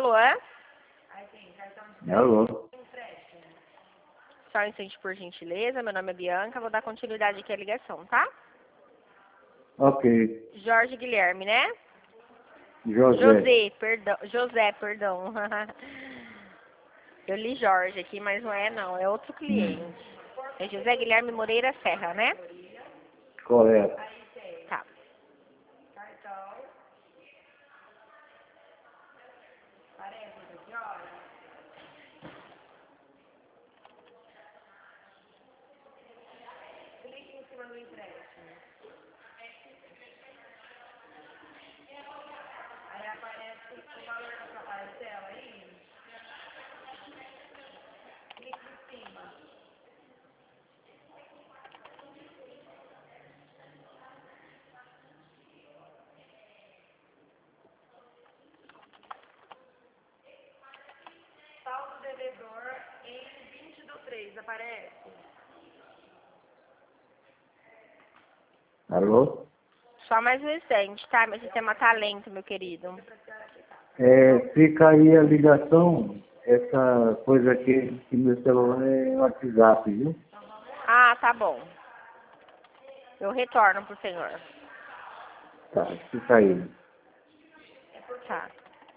alô? Alô? Só um instante, por gentileza. Meu nome é Bianca. Vou dar continuidade aqui à ligação, tá? Ok. Jorge Guilherme, né? José. José, perdão. Eu li Jorge aqui, mas não é não. É outro cliente. É José Guilherme Moreira Serra, né? Correto. Tá. Saldo devedor em 20/3, aparece? Alô? Só mais um instante, tá? Meu sistema tá lento, meu querido. Fica aí a ligação, essa coisa aqui que meu celular é WhatsApp, viu? Ah, tá bom. Eu retorno pro senhor. Tá, fica aí. Tá.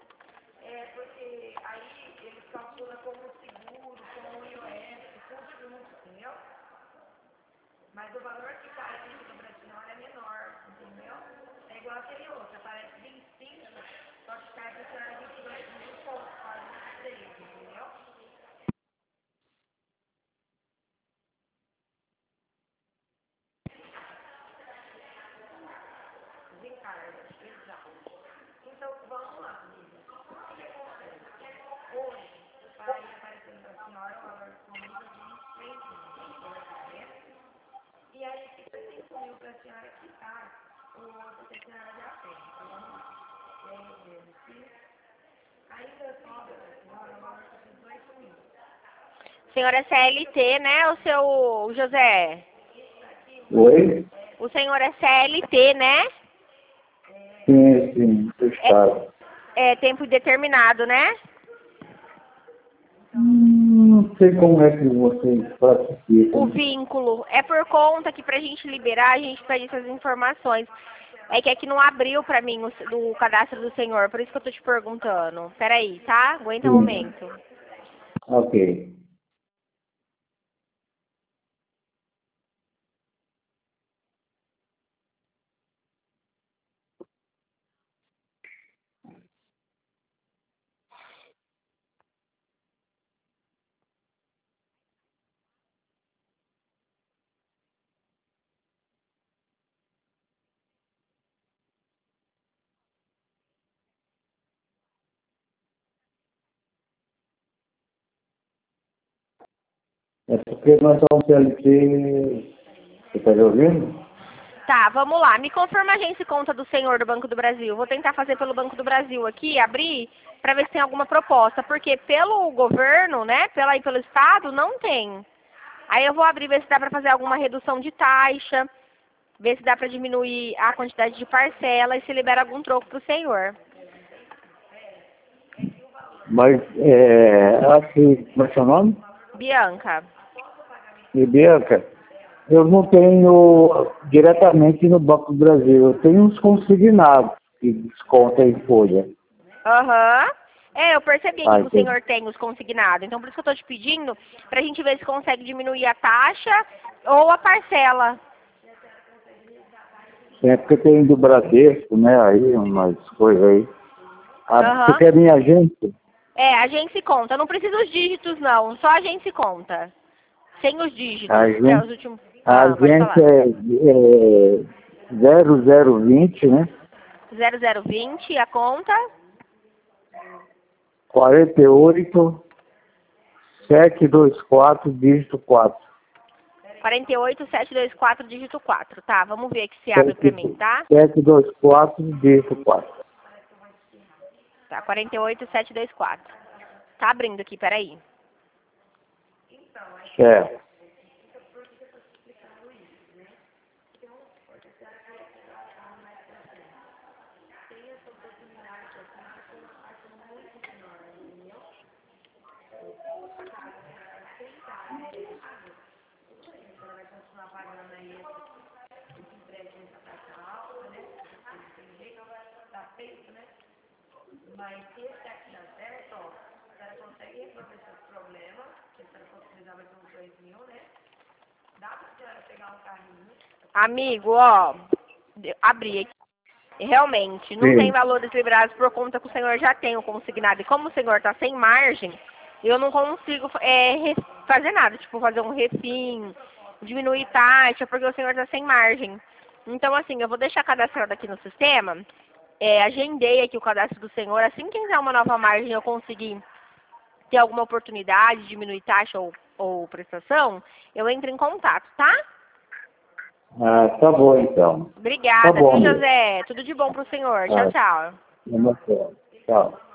O senhor é CLT, né, o seu José? Oi? O senhor é CLT, né? Sim, do Estado. É tempo determinado, né? Não sei como é que vocês classificam. O vínculo. É por conta que pra gente liberar, a gente pede essas informações. É que aqui não abriu pra mim o cadastro do senhor, por isso que eu tô te perguntando. Peraí, tá? Aguenta um Sim. momento. Ok. É porque nós somos CLT. Você está me ouvindo? Tá, vamos lá. Me confirma a agência e conta do senhor do Banco do Brasil. Vou tentar fazer pelo Banco do Brasil aqui, abrir, pra ver se tem alguma proposta. Porque pelo governo, né, pelo Estado, não tem. Aí eu vou abrir, ver se dá pra fazer alguma redução de taxa, ver se dá pra diminuir a quantidade de parcela e se libera algum troco pro senhor. Mas, como é seu nome? Bianca. E Bianca, eu não tenho diretamente no Banco do Brasil, eu tenho uns consignados que desconta em folha. Aham. É, eu percebi aqui Ah, que o entendi. senhor tem os consignados. Então, por isso que eu tô te pedindo, pra gente ver se consegue diminuir a taxa ou a parcela. É porque tem do Bradesco, né, aí, umas coisas aí. Ah, você Aham. quer minha agência? É, a gente se conta. Não precisa os dígitos, não. Só a gente se conta. Sem os A dígitos, que é os agência, últimos. a Ah, pode agência falar. é 0020, né, 0020, a conta. 48 724, dígito 4. 48724, dígito 4. Tá, vamos ver aqui se abre pra mim, tá? 724, dígito 4. Tá, 48724. Tá abrindo aqui, peraí. Certo. Mas se esse aqui dá certo, ó, a senhora consegue resolver seus problemas, que a senhora precisar mais uns 2.000, né? Dá pra senhora pegar um carrinho. Amigo, ó, abri aqui. Realmente, não tem valores liberados por conta que o senhor já tem o consignado. E como o senhor está sem margem, eu não consigo fazer nada, tipo fazer um refim, diminuir taxa, porque o senhor está sem margem. Então, assim, eu vou deixar cadastrado aqui no sistema. Agendei aqui o cadastro do senhor. Assim que entrar uma nova margem eu conseguir ter alguma oportunidade de diminuir taxa ou prestação, eu entro em contato, tá? Ah, tá bom então. Obrigada, Tá bom, viu, José? Tudo de bom pro senhor. Tchau, tchau. Tchau.